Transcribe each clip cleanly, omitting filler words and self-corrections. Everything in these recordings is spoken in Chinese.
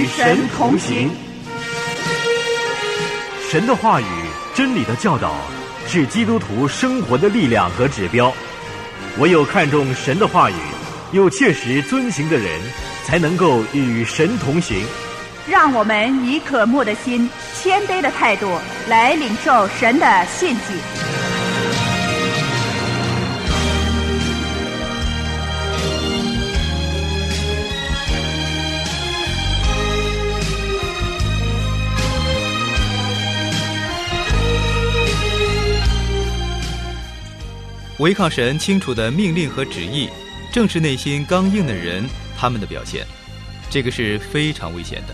神同行。神的话语、真理的教导是基督徒生活的力量和指标。唯有看重神的话语，又切实遵行的人，才能够与神同行。 让我们以渴慕的心、谦卑的态度来领受神的信息。 违抗神清楚的命令和旨意，正是内心刚硬的人他们的表现，这个是非常危险的。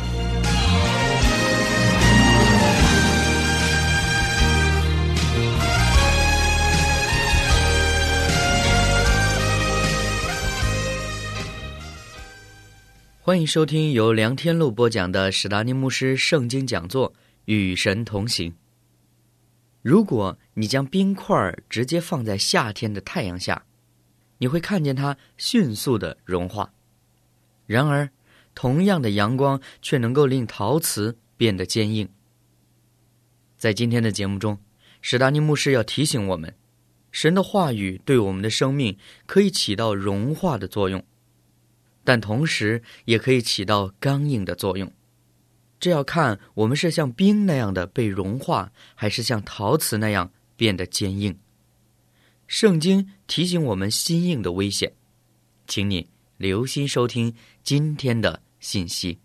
欢迎收听由梁天禄播讲的史达尼牧师圣经讲座《与神同行》。如果你将冰块直接放在夏天的太阳下，你会看见它迅速的融化。然而，同样的阳光却能够令陶瓷变得坚硬。在今天的节目中，史达尼牧师要提醒我们，神的话语对我们的生命可以起到融化的作用，但同时也可以起到刚硬的作用。这要看我们是像冰那样的被融化，还是像陶瓷那样变得坚硬。圣经提醒我们心硬的危险，请你留心收听今天的信息。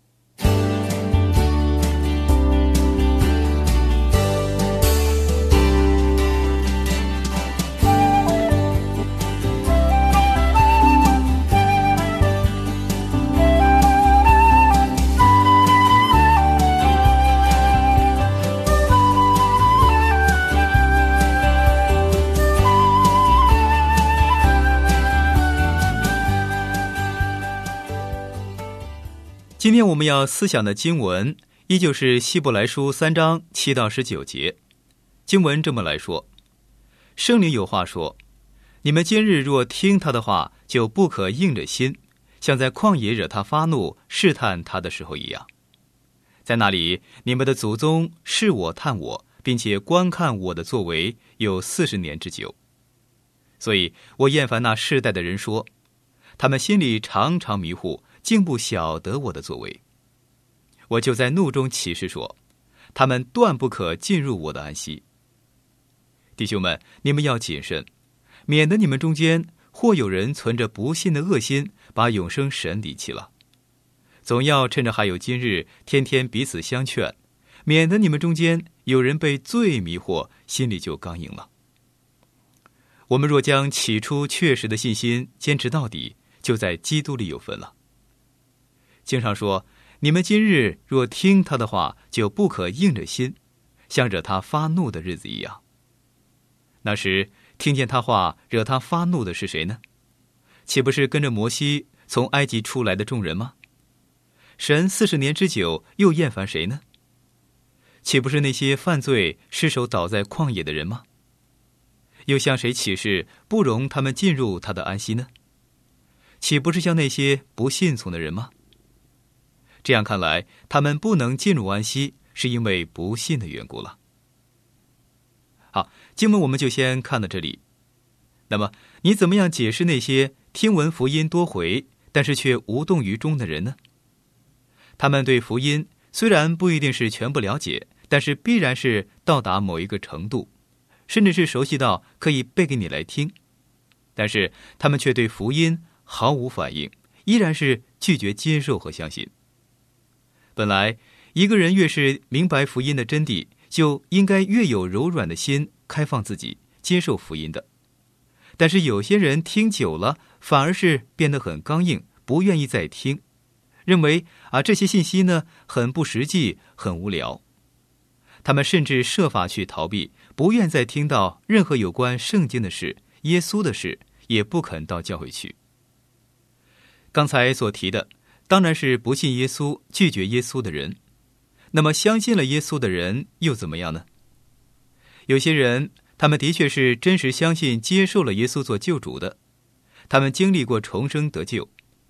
今天我们要思想的经文依旧是希伯来书3章7到19节。经文这么来说：圣灵有话说，你们今日若听他的话，就不可硬着心，像在旷野惹他发怒试探他的时候一样。在那里，你们的祖宗试我探我，并且观看我的作为有40年之久。所以我厌烦那世代的人说，他们心里常常迷糊，竟不晓得我的作为。我就在怒中起誓说，他们断不可进入我的安息。弟兄们，你们要谨慎，免得你们中间或有人存着不信的恶心，把永生神离弃了。总要趁着还有今日，天天彼此相劝，免得你们中间有人被罪迷惑，心里就刚硬了。我们若将起初确实的信心坚持到底，就在基督里有分了。经上说，你们今日若听他的话，就不可硬着心，像惹他发怒的日子一样。那时听见他话惹他发怒的是谁呢？岂不是跟着摩西从埃及出来的众人吗？神40年之久又厌烦谁呢？岂不是那些犯罪失手倒在旷野的人吗？又向谁起誓不容他们进入他的安息呢？岂不是向那些不信从的人吗？这样看来，他们不能进入安息，是因为不信的缘故了。好，经文我们就先看到这里。那么，你怎么样解释那些听闻福音多回，但是却无动于衷的人呢？他们对福音虽然不一定是全部了解，但是必然是到达某一个程度，甚至是熟悉到可以背给你来听，但是他们却对福音毫无反应，依然是拒绝接受和相信。本来一个人越是明白福音的真谛，就应该越有柔软的心，开放自己，接受福音的。但是有些人听久了，反而是变得很刚硬，不愿意再听，认为这些信息呢很不实际，很无聊。他们甚至设法去逃避，不愿再听到任何有关圣经的事、耶稣的事，也不肯到教会去。刚才所提的当然是不信耶稣、拒绝耶稣的人。那么相信了耶稣的人又怎么样呢？有些人他们的确是真实相信接受了耶稣做救主的，他们经历过重生得救。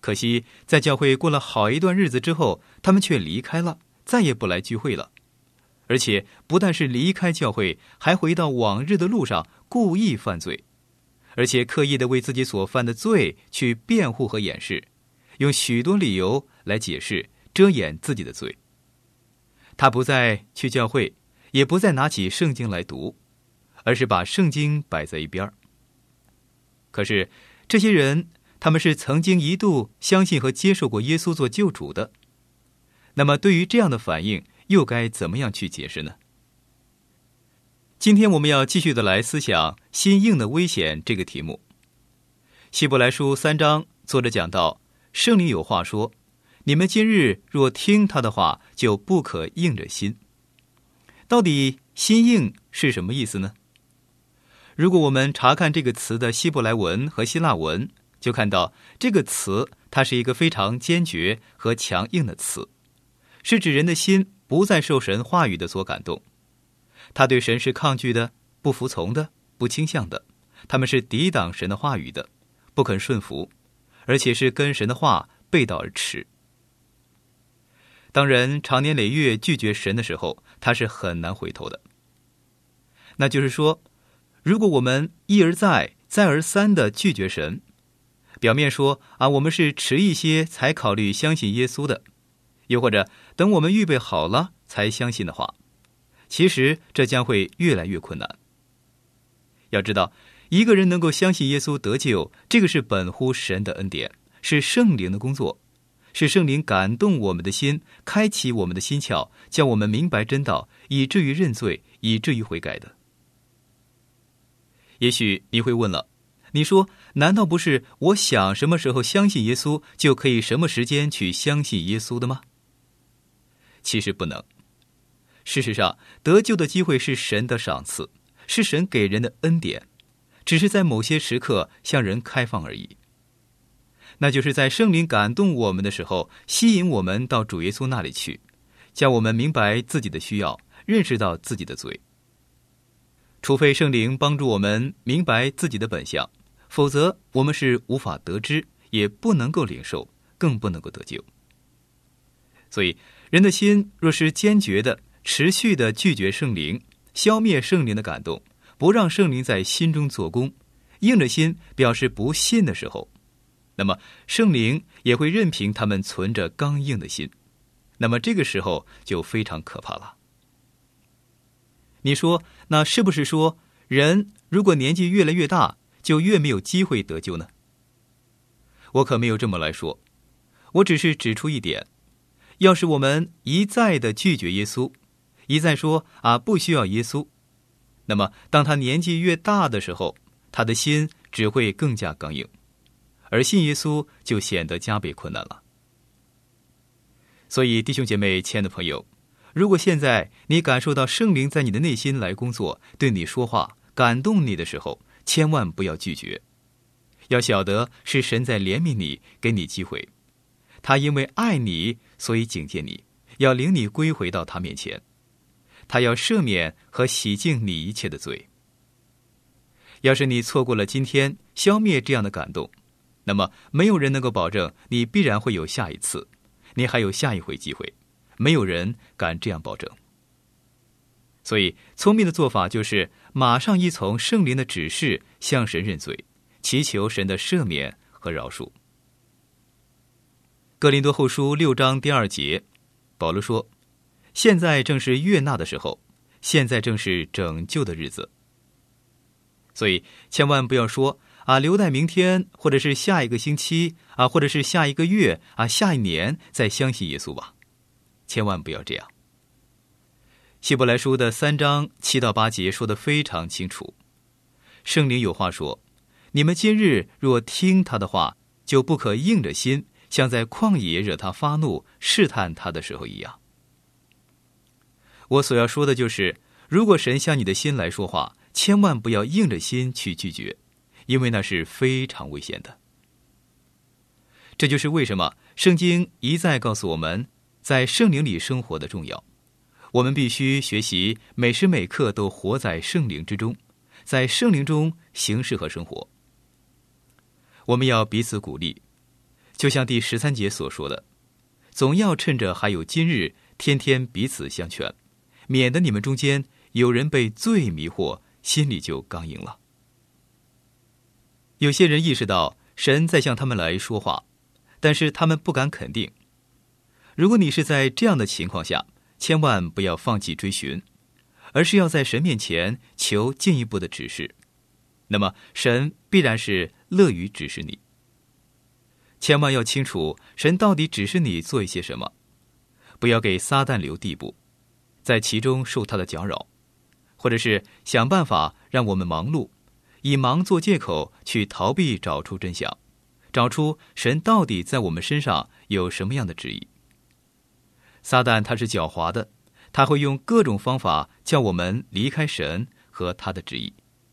可惜在教会过了好一段日子之后，他们却离开了，再也不来聚会了。而且不但是离开教会，还回到往日的路上，故意犯罪，而且刻意的为自己所犯的罪去辩护和掩饰，用许多理由来解释遮掩自己的罪。他不再去教会，也不再拿起圣经来读，而是把圣经摆在一边。可是这些人，他们是曾经一度相信和接受过耶稣做救主的。那么对于这样的反应，又该怎么样去解释呢？今天我们要继续的来思想心硬的危险这个题目。希伯来书3章，作者讲到，圣灵有话说，你们今日若听他的话，就不可硬着心。到底心硬是什么意思呢？如果我们查看这个词的希伯来文和希腊文，就看到这个词它是一个非常坚决和强硬的词，是指人的心不再受神话语的所感动，他对神是抗拒的、不服从的、不倾向的，他们是抵挡神的话语的，不肯顺服，而且是跟神的话背道而驰。当人长年累月拒绝神的时候，他是很难回头的。那就是说，如果我们一而再、再而三的拒绝神，表面说我们是迟一些才考虑相信耶稣的，又或者等我们预备好了才相信的话，其实这将会越来越困难。要知道，一个人能够相信耶稣得救，这个是本乎神的恩典，是圣灵的工作，是圣灵感动我们的心，开启我们的心窍，叫我们明白真道，以至于认罪，以至于悔改的。也许你会问了，你说，难道不是我想什么时候相信耶稣，就可以什么时间去相信耶稣的吗？其实不能。事实上，得救的机会是神的赏赐，是神给人的恩典，只是在某些时刻向人开放而已。那就是在圣灵感动我们的时候，吸引我们到主耶稣那里去，叫我们明白自己的需要，认识到自己的罪。除非圣灵帮助我们明白自己的本相，否则我们是无法得知，也不能够领受，更不能够得救。所以人的心若是坚决的、持续的拒绝圣灵，消灭圣灵的感动，不让圣灵在心中做工，硬着心表示不信的时候，那么圣灵也会任凭他们存着刚硬的心，那么这个时候就非常可怕了。你说，那是不是说人如果年纪越来越大，就越没有机会得救呢？我可没有这么来说，我只是指出一点，要是我们一再的拒绝耶稣，一再说不需要耶稣，那么当他年纪越大的时候，他的心只会更加刚硬，而信耶稣就显得加倍困难了。所以弟兄姐妹，亲爱的朋友，如果现在你感受到圣灵在你的内心来工作，对你说话，感动你的时候，千万不要拒绝。要晓得是神在怜悯你，给你机会，他因为爱你，所以警戒你，要领你归回到他面前，他要赦免和洗净你一切的罪。要是你错过了今天消灭这样的感动，那么没有人能够保证你必然会有下一次，你还有下一回机会，没有人敢这样保证。所以聪明的做法就是马上依从圣灵的指示，向神认罪，祈求神的赦免和饶恕。哥林多后书6章第2节，保罗说，现在正是悦纳的时候，现在正是拯救的日子。所以千万不要说留待明天，或者是下一个星期或者是下一个月下一年再相信耶稣吧，千万不要这样。希伯来书的3章7到8节说得非常清楚，圣灵有话说，你们今日若听他的话，就不可硬着心，像在旷野惹他发怒试探他的时候一样。我所要说的就是，如果神向你的心来说话，千万不要硬着心去拒绝，因为那是非常危险的。这就是为什么圣经一再告诉我们在圣灵里生活的重要。我们必须学习每时每刻都活在圣灵之中，在圣灵中行事和生活。我们要彼此鼓励， 就像第13节所说的，总要趁着还有今日，天天彼此相劝，免得你们中间有人被罪迷惑，心里就刚硬了。有些人意识到神在向他们来说话，但是他们不敢肯定。如果你是在这样的情况下，千万不要放弃追寻，而是要在神面前求进一步的指示，那么神必然是乐于指示你。千万要清楚神到底指示你做一些什么，不要给撒旦留地步，在其中受他的搅扰，或者是想办法让我们忙碌，以忙做借口去逃避找出真相，找出神到底在我们身上有什么样的旨意。撒旦他是狡猾的，他会用各种方法叫我们离开神和他的旨意。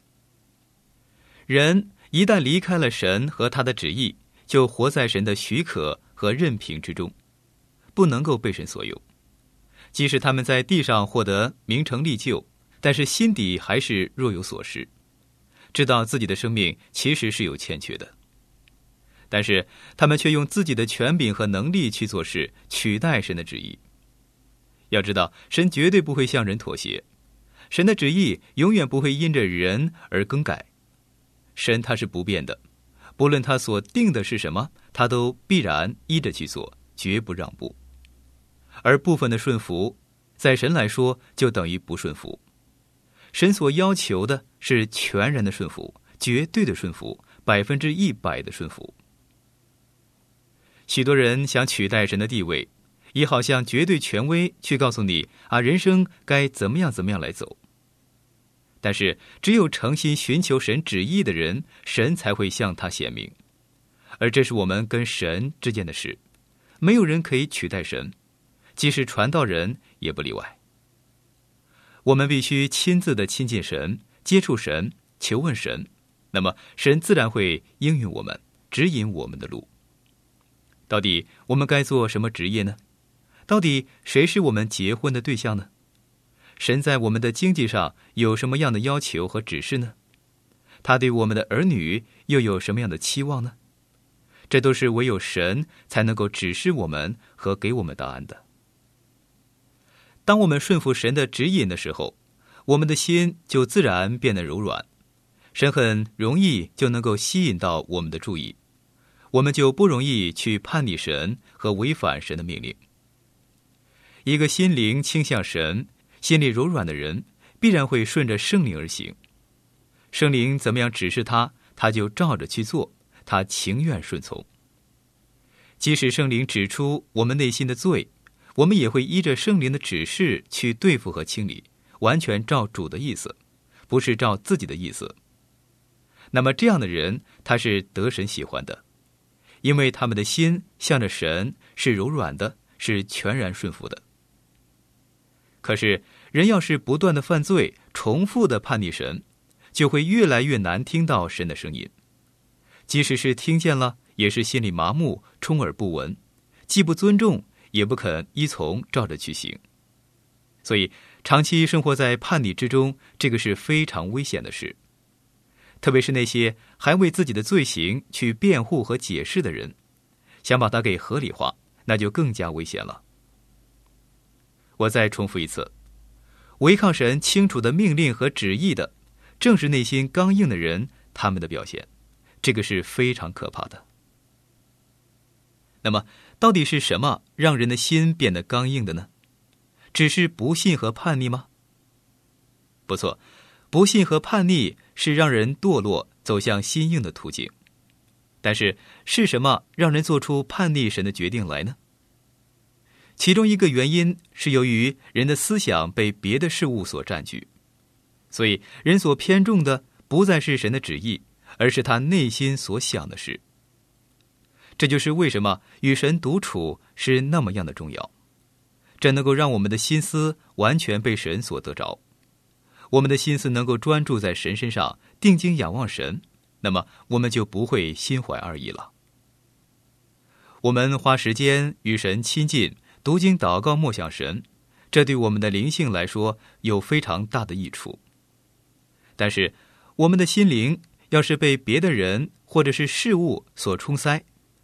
人一旦离开了神和他的旨意，就活在神的许可和任凭之中，不能够被神所有。即使他们在地上获得名成利就，但是心底还是若有所失，知道自己的生命其实是有欠缺的。但是他们却用自己的权柄和能力去做事，取代神的旨意。要知道，神绝对不会向人妥协，神的旨意永远不会因着人而更改。神他是不变的，不论他所定的是什么，他都必然依着去做，绝不让步。而部分的顺服，在神来说就等于不顺服。神所要求的是全然的顺服，绝对的顺服，100%的顺服。许多人想取代神的地位，以好像绝对权威去告诉你人生该怎么样来走。但是只有诚心寻求神旨意的人，神才会向他显明。而这是我们跟神之间的事，没有人可以取代神，即使传道人也不例外。我们必须亲自的亲近神，接触神，求问神，那么神自然会应允我们，指引我们的路。到底我们该做什么职业呢？到底谁是我们结婚的对象呢？神在我们的经济上有什么样的要求和指示呢？他对我们的儿女又有什么样的期望呢？这都是唯有神才能够指示我们和给我们答案的。当我们顺服神的指引的时候，我们的心就自然变得柔软，神很容易就能够吸引到我们的注意，我们就不容易去叛逆神和违反神的命令。一个心灵倾向神、心里柔软的人，必然会顺着圣灵而行。圣灵怎么样指示他，他就照着去做，他情愿顺从。即使圣灵指出我们内心的罪，我们也会依着圣灵的指示去对付和清理，完全照主的意思，不是照自己的意思。那么这样的人，他是得神喜欢的，因为他们的心向着神，是柔软的，是全然顺服的。可是人要是不断的犯罪，重复的叛逆神，就会越来越难听到神的声音。即使是听见了，也是心里麻木，充耳不闻，既不尊重，也不肯依从，照着去行。所以长期生活在叛逆之中，这个是非常危险的事。特别是那些还为自己的罪行去辩护和解释的人，想把它给合理化，那就更加危险了。我再重复一次，违抗神清楚的命令和旨意的，正是内心刚硬的人，他们的表现，这个是非常可怕的。那么到底是什么让人的心变得刚硬的呢？只是不信和叛逆吗？不错，不信和叛逆是让人堕落走向心硬的途径。但是是什么让人做出叛逆神的决定来呢？其中一个原因是由于人的思想被别的事物所占据，所以人所偏重的不再是神的旨意，而是他内心所想的事。这就是为什么与神独处是那么样的重要，这能够让我们的心思完全被神所得着。我们的心思能够专注在神身上，定睛仰望神，那么我们就不会心怀二意了。我们花时间与神亲近，读经祷告默想神，这对我们的灵性来说有非常大的益处。但是我们的心灵要是被别的人或者是事物所冲塞，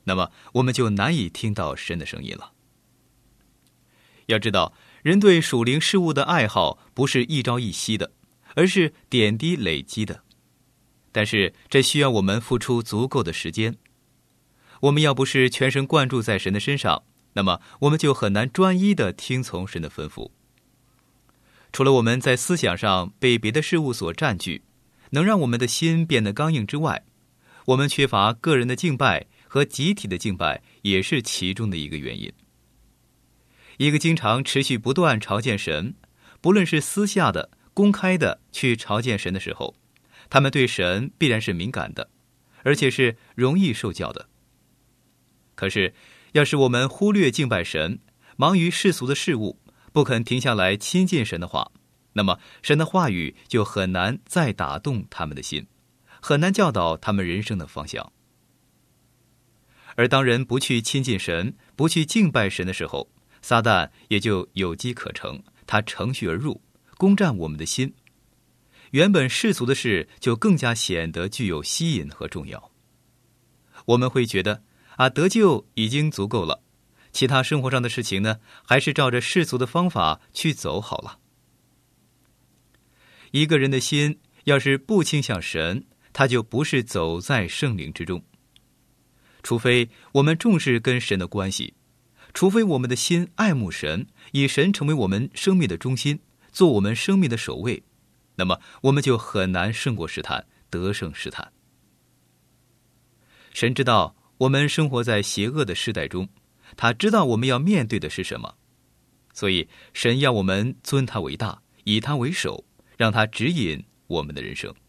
那么我们就难以听到神的声音了。要知道，人对属灵事物的爱好不是一朝一夕的，而是点滴累积的。但是这需要我们付出足够的时间。我们要不是全神贯注在神的身上，那么我们就很难专一地听从神的吩咐。除了我们在思想上被别的事物所占据，能让我们的心变得刚硬之外，我们缺乏个人的敬拜和集体的敬拜也是其中的一个原因。一个经常持续不断朝见神，不论是私下的、公开的去朝见神的时候，他们对神必然是敏感的，而且是容易受教的。可是，要是我们忽略敬拜神，忙于世俗的事物，不肯停下来亲近神的话，那么神的话语就很难再打动他们的心，很难教导他们人生的方向。而当人不去亲近神，不去敬拜神的时候，撒旦也就有机可乘，他乘虚而入，攻占我们的心。原本世俗的事就更加显得具有吸引和重要。我们会觉得得救已经足够了，其他生活上的事情呢，还是照着世俗的方法去走好了。一个人的心要是不倾向神，他就不是走在圣灵之中。除非我们重视跟神的关系，除非我们的心爱慕神，以神成为我们生命的中心，做我们生命的首位，那么我们就很难胜过试探，得胜试探。神知道我们生活在邪恶的时代中，他知道我们要面对的是什么，所以神要我们尊他为大，以他为首，让他指引我们的人生。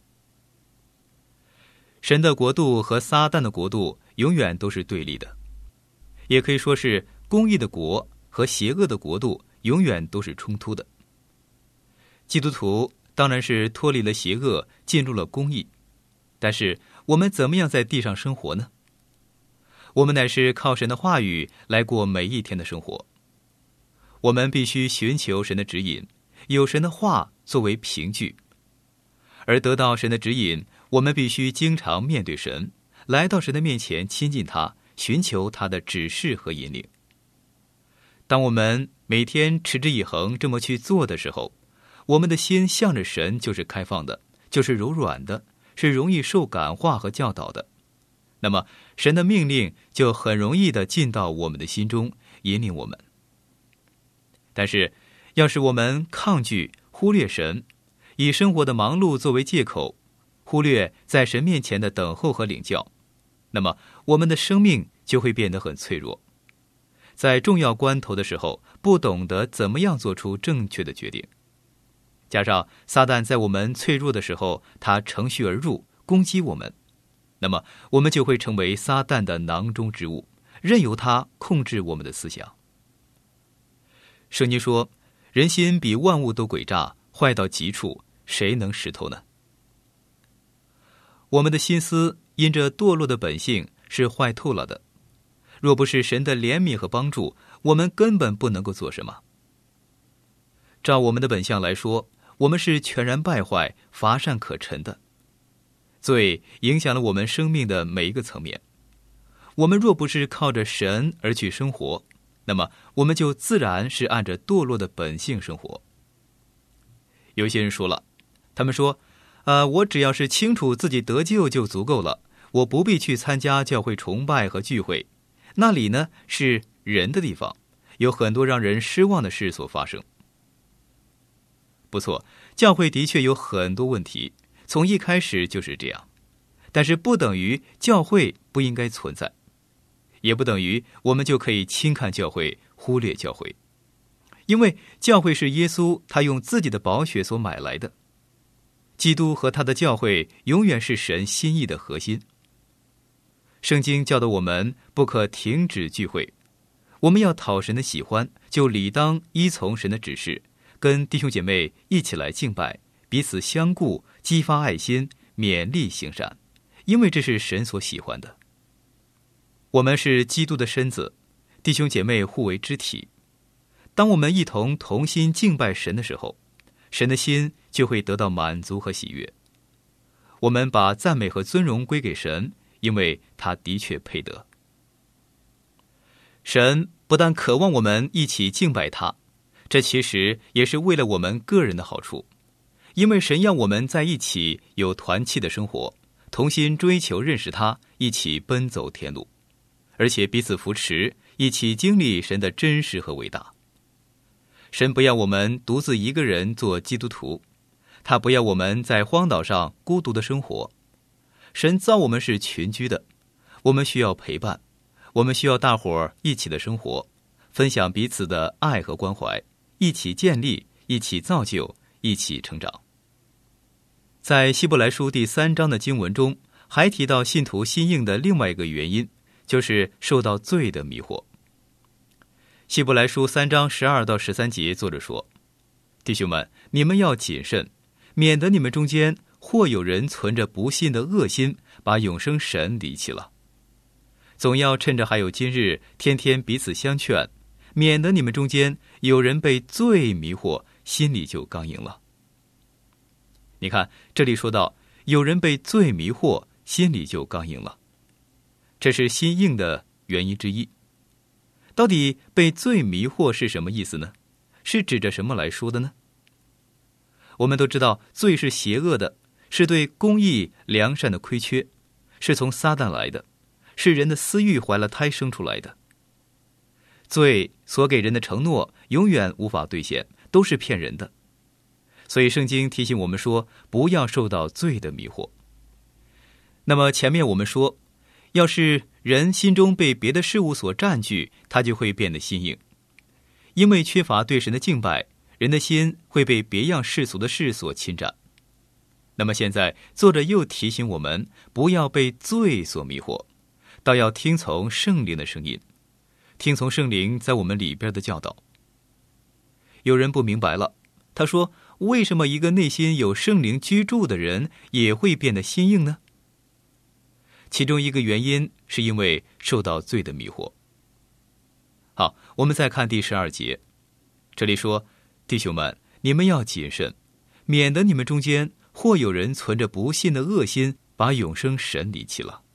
神的国度和撒旦的国度永远都是对立的，也可以说是公义的国和邪恶的国度永远都是冲突的。基督徒当然是脱离了邪恶，进入了公义，但是我们怎么样在地上生活呢？我们乃是靠神的话语来过每一天的生活。我们必须寻求神的指引，有神的话作为凭据。而得到神的指引，我们必须经常面对神，来到神的面前亲近他，寻求他的指示和引领。当我们每天持之以恒这么去做的时候，我们的心向着神就是开放的，就是柔软的，是容易受感化和教导的。那么神的命令就很容易地进到我们的心中，引领我们。但是要是我们抗拒、忽略神，以生活的忙碌作为借口，忽略在神面前的等候和领教，那么我们的生命就会变得很脆弱，在重要关头的时候不懂得怎么样做出正确的决定。加上撒旦在我们脆弱的时候，他乘虚而入，攻击我们，那么我们就会成为撒旦的囊中之物，任由他控制我们的思想。圣经说，人心比万物都诡诈，坏到极处，谁能识透呢？我们的心思因着堕落的本性是坏透了的，若不是神的怜悯和帮助，我们根本不能够做什么。照我们的本相来说，我们是全然败坏、乏善可陈的。罪影响了我们生命的每一个层面。我们若不是靠着神而去生活，那么我们就自然是按着堕落的本性生活。有些人说了，他们说我只要是清楚自己得救就足够了，我不必去参加教会崇拜和聚会，那里呢是人的地方，有很多让人失望的事所发生。不错，教会的确有很多问题，从一开始就是这样，但是不等于教会不应该存在，也不等于我们就可以轻看教会，忽略教会。因为教会是耶稣他用自己的宝血所买来的，基督和他的教会永远是神心意的核心。圣经教导我们不可停止聚会，我们要讨神的喜欢，就理当依从神的指示，跟弟兄姐妹一起来敬拜，彼此相顾，激发爱心，勉励行善，因为这是神所喜欢的。我们是基督的身子，弟兄姐妹互为肢体。当我们一同同心敬拜神的时候，神的心就会得到满足和喜悦。我们把赞美和尊荣归给神，因为他的确配得。 神不但渴望我们一起敬拜他，这其实也是为了我们个人的好处，因为神要我们在一起有团契的生活，同心追求认识他，一起奔走天路，而且彼此扶持，一起经历神的真实和伟大。神不要我们独自一个人做基督徒，他不要我们在荒岛上孤独的生活。神造我们是群居的，我们需要陪伴，我们需要大伙儿一起的生活，分享彼此的爱和关怀，一起建立，一起造就，一起成长。在希伯来书第3章的经文中，还提到信徒心硬的另外一个原因，就是受到罪的迷惑。希伯来书3章12到13节，作者说：弟兄们，你们要谨慎，免得你们中间或有人存着不信的恶心，把永生神离弃了。总要趁着还有今日，天天彼此相劝，免得你们中间有人被罪迷惑，心里就刚硬了。你看，这里说到有人被罪迷惑，心里就刚硬了，这是心硬的原因之一。到底被罪迷惑是什么意思呢？是指着什么来说的呢？我们都知道，罪是邪恶的，是对公义良善的亏缺，是从撒旦来的，是人的私欲怀了胎生出来的。罪所给人的承诺永远无法兑现，都是骗人的。所以圣经提醒我们说，不要受到罪的迷惑。那么前面我们说，要是人心中被别的事物所占据，他就会变得心硬。因为缺乏对神的敬拜，人的心会被别样世俗的事所侵占。那么现在作者又提醒我们，不要被罪所迷惑，倒要听从圣灵的声音，听从圣灵在我们里边的教导。有人不明白了，他说，为什么一个内心有圣灵居住的人也会变得心硬呢？其中一个原因是因为受到罪的迷惑。好，我们再看第12节，这里说，弟兄们，你们要谨慎，免得你们中间或有人存着不信的恶心，把永生神离弃了。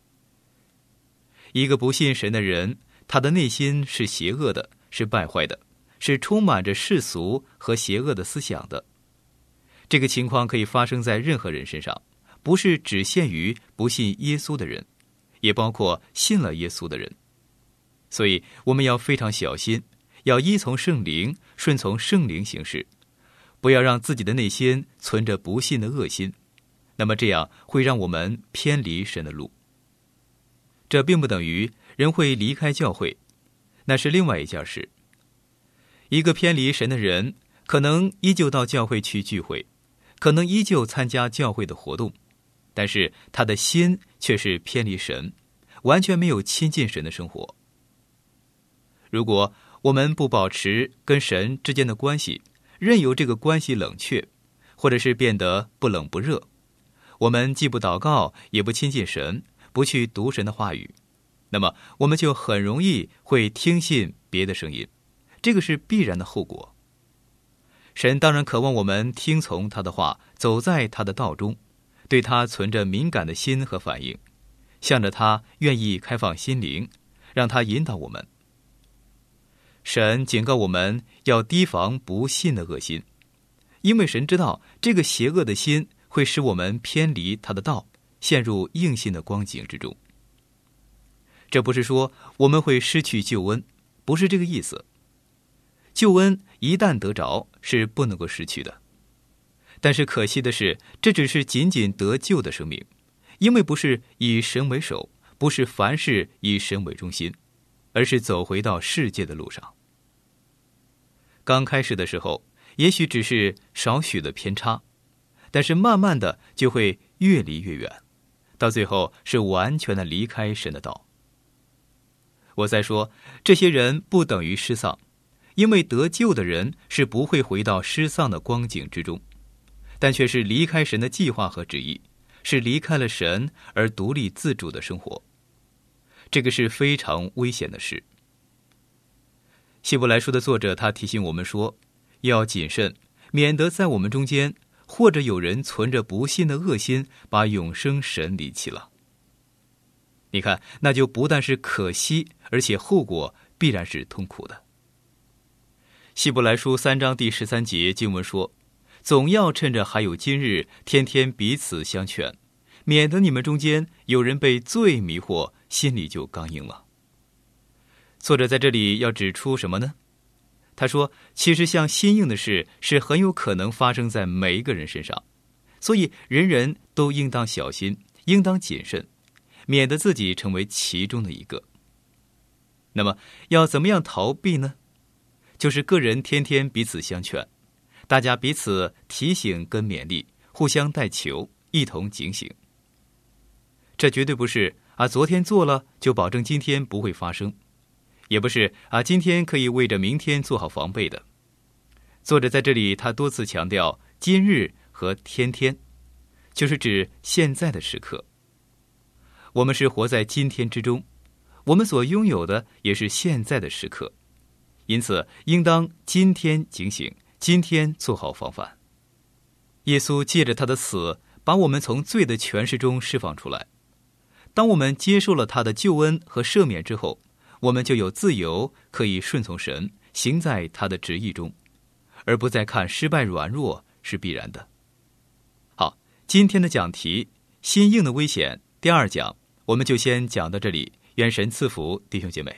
一个不信神的人，他的内心是邪恶的，是败坏的，是充满着世俗和邪恶的思想的。这个情况可以发生在任何人身上，不是只限于不信耶稣的人，也包括信了耶稣的人。所以我们要非常小心，要依从圣灵，顺从圣灵行事，不要让自己的内心存着不信的恶心，那么这样会让我们偏离神的路。这并不等于人会离开教会，那是另外一件事。一个偏离神的人，可能依旧到教会去聚会，可能依旧参加教会的活动，但是他的心却是偏离神，完全没有亲近神的生活。如果我们不保持跟神之间的关系，任由这个关系冷却，或者是变得不冷不热，我们既不祷告，也不亲近神，不去读神的话语，那么我们就很容易会听信别的声音，这个是必然的后果。神当然渴望我们听从他的话，走在他的道中，对他存着敏感的心和反应，向着他愿意开放心灵，让他引导我们。神警告我们要提防不信的恶心，因为神知道这个邪恶的心会使我们偏离他的道，陷入硬心的光景之中。这不是说我们会失去救恩，不是这个意思。救恩一旦得着，是不能够失去的。但是可惜的是，这只是仅仅得救的生命，因为不是以神为首，不是凡事以神为中心，而是走回到世界的路上。刚开始的时候，也许只是少许的偏差，但是慢慢的就会越离越远，到最后是完全的离开神的道。我再说，这些人不等于失丧，因为得救的人是不会回到失丧的光景之中，但却是离开神的计划和旨意，是离开了神而独立自主的生活。这个是非常危险的事。希伯来书的作者他提醒我们说，要谨慎，免得在我们中间或者有人存着不信的恶心，把永生神离弃了。 你看，那就不但是可惜，而且后果必然是痛苦的。希伯来书3章第13节经文说，总要趁着还有今日，天天彼此相劝，免得你们中间有人被罪迷惑，心里就刚硬了。作者在这里要指出什么呢？他说，其实像心硬的事是很有可能发生在每一个人身上，所以人人都应当小心，应当谨慎，免得自己成为其中的一个。那么要怎么样逃避呢？就是个人天天彼此相劝，大家彼此提醒跟勉励，互相代求，一同警醒。这绝对不是昨天做了就保证今天不会发生，也不是今天可以为着明天做好防备的。作者在这里他多次强调今日和天天，就是指现在的时刻。我们是活在今天之中，我们所拥有的也是现在的时刻，因此应当今天警醒，今天做好防范。耶稣借着他的死，把我们从罪的权势中释放出来。当我们接受了他的救恩和赦免之后，我们就有自由，可以顺从神，行在他的旨意中，而不再看失败软弱是必然的。好，今天的讲题心硬的危险第2讲，我们就先讲到这里。愿神赐福弟兄姐妹。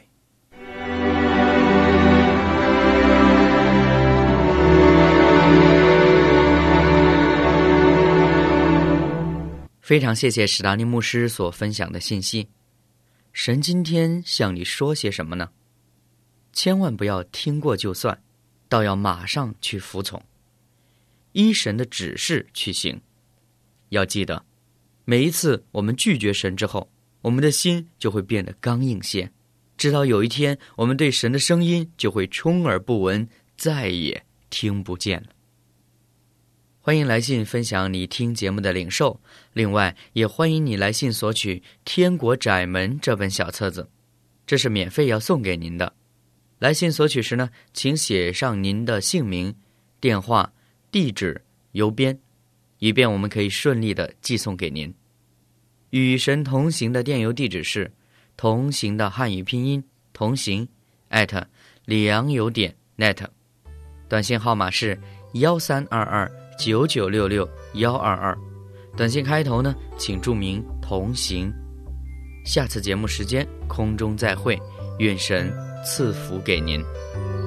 非常谢谢史达尼牧师所分享的信息。神今天向你说些什么呢？千万不要听过就算，倒要马上去服从，依神的指示去行。要记得，每一次我们拒绝神之后，我们的心就会变得刚硬些，直到有一天我们对神的声音就会充耳不闻，再也听不见了。欢迎来信分享你听节目的领受，另外也欢迎你来信索取《天国窄门》这本小册子，这是免费要送给您的。来信索取时呢，请写上您的姓名、电话、地址、邮编，以便我们可以顺利的寄送给您。与神同行的电邮地址是同行的汉语拼音同行里昂邮点 net， 短信号码是13229966-122，短信开头呢，请注明同行。下次节目时间空中再会，愿神赐福给您。